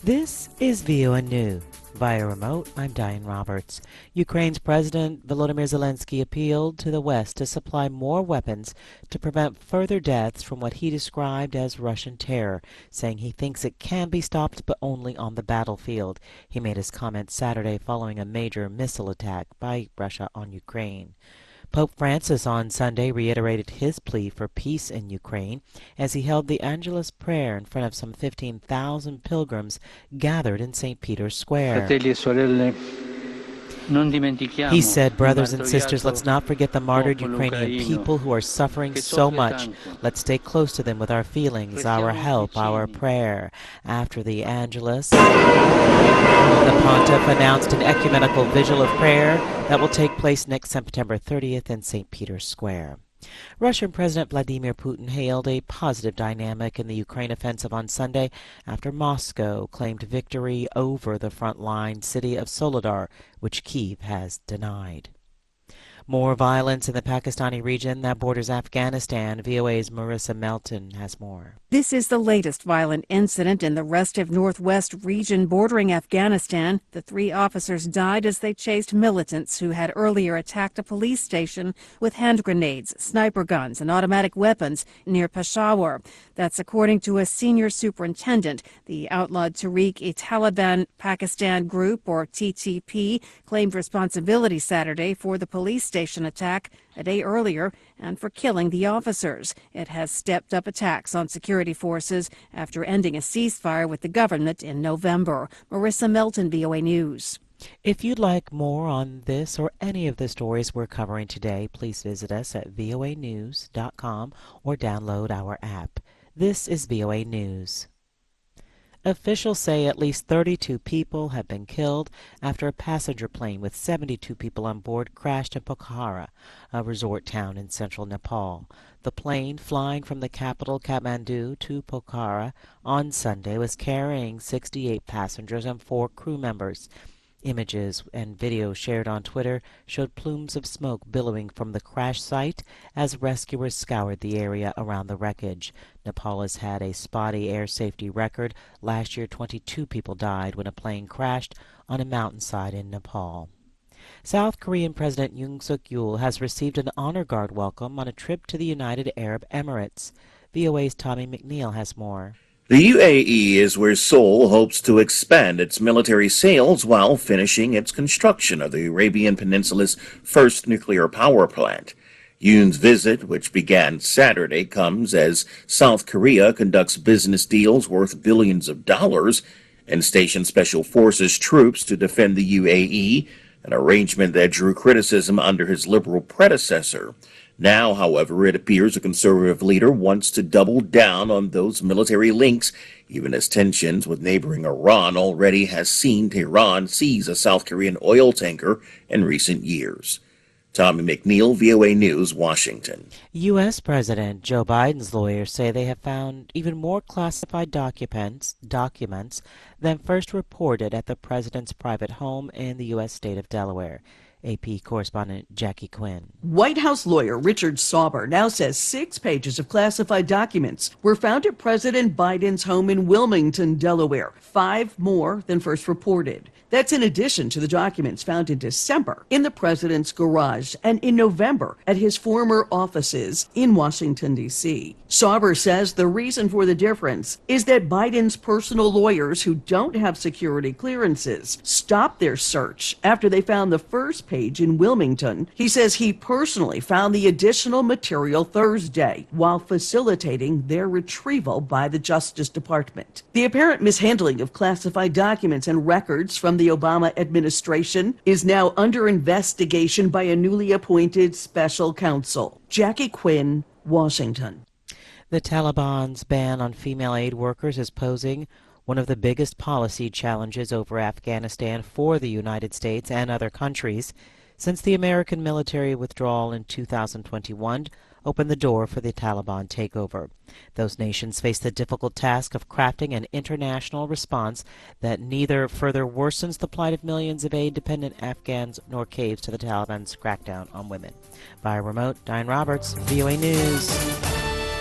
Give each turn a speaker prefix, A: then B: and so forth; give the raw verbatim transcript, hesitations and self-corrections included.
A: This is V O N News. Via remote, I'm Diane Roberts. Ukraine's President Volodymyr Zelensky appealed to the West to supply more weapons to prevent further deaths from what he described as Russian terror, saying he thinks it can be stopped but only on the battlefield. He made his comments Saturday following a major missile attack by Russia on Ukraine. Pope Francis on Sunday reiterated his plea for peace in Ukraine as he held the Angelus prayer in front of some fifteen thousand pilgrims gathered in Saint Peter's Square. He said, "Brothers and sisters, let's not forget the martyred Ukrainian people who are suffering so much. Let's stay close to them with our feelings, our help, our prayer." After the Angelus, the Pontiff announced an ecumenical vigil of prayer that will take place next September thirtieth in Saint Peter's Square. Russian President Vladimir Putin hailed a positive dynamic in the Ukraine offensive on Sunday after Moscow claimed victory over the frontline city of Soledar, which Kyiv has denied. More violence in the Pakistani region that borders Afghanistan. V O A's Marissa Melton has more.
B: This is the latest violent incident in the Restiv Northwest region bordering Afghanistan. The three officers died as they chased militants who had earlier attacked a police station with hand grenades, sniper guns, and automatic weapons near Peshawar. That's according to a senior superintendent. The outlawed Tehreek-e-Taliban Pakistan Group, or T T P, claimed responsibility Saturday for the police station attack a day earlier and for killing the officers. It has stepped up attacks on security forces after ending a ceasefire with the government in November. Marissa Melton, V O A News.
A: If you'd like more on this or any of the stories we're covering today, please visit us at V O A news dot com or download our app. This is V O A News. Officials say at least thirty-two people have been killed after a passenger plane with seventy-two people on board crashed in Pokhara, a resort town in central Nepal. The plane, flying from the capital Kathmandu to Pokhara on Sunday, was carrying sixty-eight passengers and four crew members. Images and video shared on Twitter showed plumes of smoke billowing from the crash site as rescuers scoured the area around the wreckage. Nepal has had a spotty air safety record. Last year, twenty-two people died when a plane crashed on a mountainside in Nepal. South Korean President Yoon Suk-yeol has received an honor guard welcome on a trip to the United Arab Emirates. V O A's Tommy McNeil has more.
C: The U A E is where Seoul hopes to expand its military sales while finishing its construction of the Arabian Peninsula's first nuclear power plant. Yoon's visit, which began Saturday, comes as South Korea conducts business deals worth billions of dollars and stations special forces troops to defend the U A E, an arrangement that drew criticism under his liberal predecessor. Now, however, it appears a conservative leader wants to double down on those military links, even as tensions with neighboring Iran already has seen Tehran seize a South Korean oil tanker in recent years. Tommy McNeil, V O A News, Washington.
A: U S. President Joe Biden's lawyers say they have found even more classified documents, documents than first reported at the president's private home in the U S state of Delaware. A P correspondent Jackie Quinn.
D: White House lawyer Richard Sauber now says six pages of classified documents were found at President Biden's home in Wilmington, Delaware, five more than first reported. That's in addition to the documents found in December in the president's garage and in November at his former offices in Washington, D C. Sauber says the reason for the difference is that Biden's personal lawyers who don't have security clearances stopped their search after they found the first page in Wilmington. He says he personally found the additional material Thursday while facilitating their retrieval by the Justice Department. The apparent mishandling of classified documents and records from the Obama administration is now under investigation by a newly appointed special counsel. Jackie Quinn, Washington.
A: The Taliban's ban on female aid workers is posing one of the biggest policy challenges over Afghanistan for the United States and other countries since the American military withdrawal in two thousand twenty-one opened the door for the Taliban takeover. Those nations face the difficult task of crafting an international response that neither further worsens the plight of millions of aid-dependent Afghans nor caves to the Taliban's crackdown on women. Via remote, Diane Roberts, V O A News.